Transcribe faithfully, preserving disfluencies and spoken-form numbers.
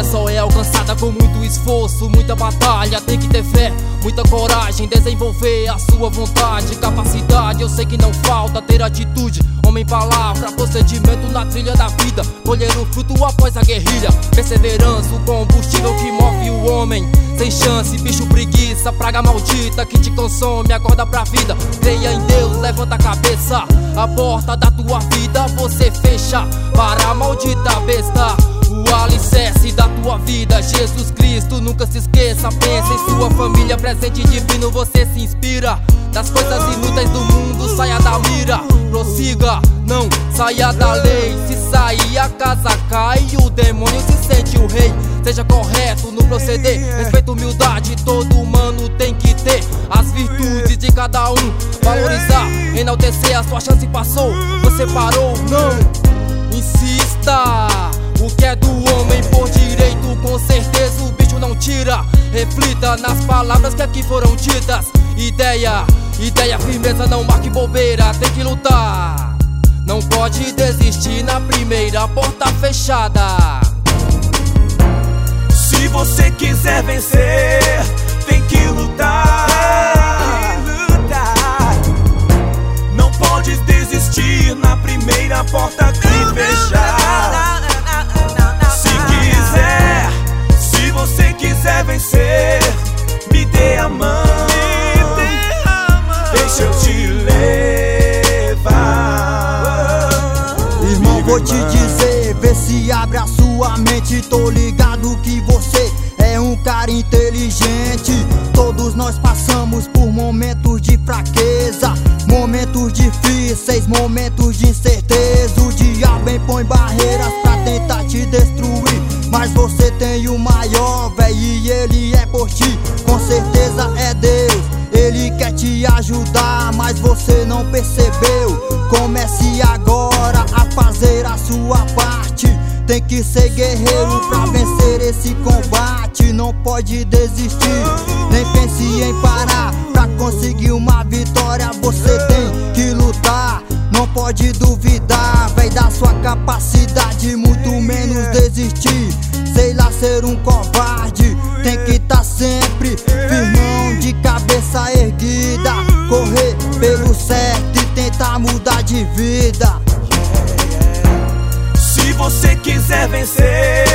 vitória só é alcançada com muito esforço, muita batalha, tem que ter fé, muita coragem, desenvolver a sua vontade, capacidade. Eu sei que não falta ter atitude, homem, palavra, procedimento na trilha da vida, colher o fruto após a guerrilha, perseverança, o combustível que move o homem. Sem chance, bicho, preguiça, praga maldita que te consome, acorda pra vida. Creia em Deus, levanta a cabeça, a porta da tua vida você fecha para a maldita besta. O alicerce da tua vida, Jesus Cristo, nunca se esqueça. Pensa em sua família, presente divino, você se inspira. Das coisas inúteis do mundo, saia da mira. Prossiga, não saia da lei. Se sair a casa cai, o demônio se sente o rei. Seja correto no proceder, respeito, humildade, todo humano tem que ter. As virtudes de cada um, valorizar, enaltecer. A sua chance passou, você parou, não insista. O que é do homem por direito, com certeza o bicho não tira. Reflita nas palavras que aqui foram ditas. Ideia, ideia, firmeza, não marque bobeira, tem que lutar. Não pode desistir na primeira porta fechada. Se você quiser vencer, tem que lutar. Não pode desistir na primeira porta que fechar. Se quiser, se você quiser vencer, me dê a mão, deixa eu te levar. Irmão, vou te dizer, vê se abre a sua mente. Tô ligado que você é um cara inteligente. Todos nós passamos por momentos de fraqueza, momentos difíceis, momentos de incerteza. O diabo impõe barreiras pra tentar te destruir, mas você tem o maior, véi, e ele é por ti. Com certeza é Deus, ele quer te ajudar, mas você não percebeu. Comece agora a fazer a sua parte. Tem que ser guerreiro pra vencer esse combate. Não pode desistir, nem pense em parar. Pra conseguir uma vitória você tem que lutar. Não pode duvidar, véi, da sua capacidade, muito menos desistir. Sei lá, ser um covarde, tem que tá sempre firmão, de cabeça erguida. Correr pelo certo e tentar mudar de vida. Se você quiser vencer,